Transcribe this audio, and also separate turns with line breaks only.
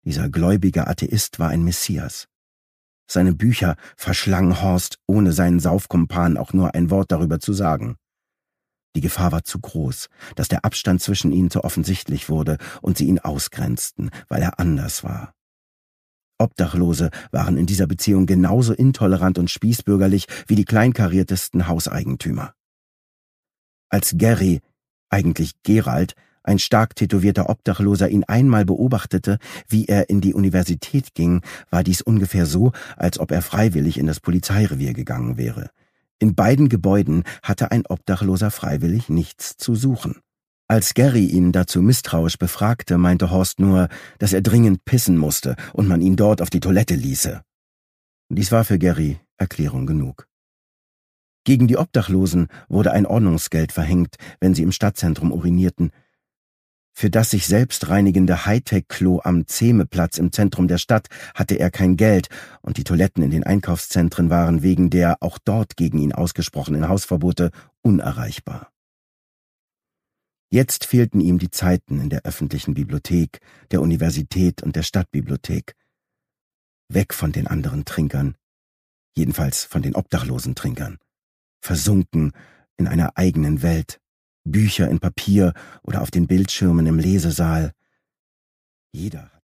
Dieser gläubige Atheist war ein Messias. Seine Bücher verschlang Horst, ohne seinen Saufkumpan auch nur ein Wort darüber zu sagen. Die Gefahr war zu groß, dass der Abstand zwischen ihnen zu offensichtlich wurde und sie ihn ausgrenzten, weil er anders war. Obdachlose waren in dieser Beziehung genauso intolerant und spießbürgerlich wie die kleinkariertesten Hauseigentümer. Als Gary, eigentlich Gerald, ein stark tätowierter Obdachloser, ihn einmal beobachtete, wie er in die Universität ging, war dies ungefähr so, als ob er freiwillig in das Polizeirevier gegangen wäre. In beiden Gebäuden hatte ein Obdachloser freiwillig nichts zu suchen. Als Gary ihn dazu misstrauisch befragte, meinte Horst nur, dass er dringend pissen musste und man ihn dort auf die Toilette ließe. Dies war für Gary Erklärung genug. Gegen die Obdachlosen wurde ein Ordnungsgeld verhängt, wenn sie im Stadtzentrum urinierten. Für das sich selbst reinigende Hightech-Klo am Zehmeplatz im Zentrum der Stadt hatte er kein Geld und die Toiletten in den Einkaufszentren waren wegen der auch dort gegen ihn ausgesprochenen Hausverbote unerreichbar. Jetzt fehlten ihm die Zeiten in der öffentlichen Bibliothek, der Universität und der Stadtbibliothek. Weg von den anderen Trinkern, jedenfalls von den obdachlosen Trinkern, versunken in einer eigenen Welt, Bücher in Papier oder auf den Bildschirmen im Lesesaal. Jeder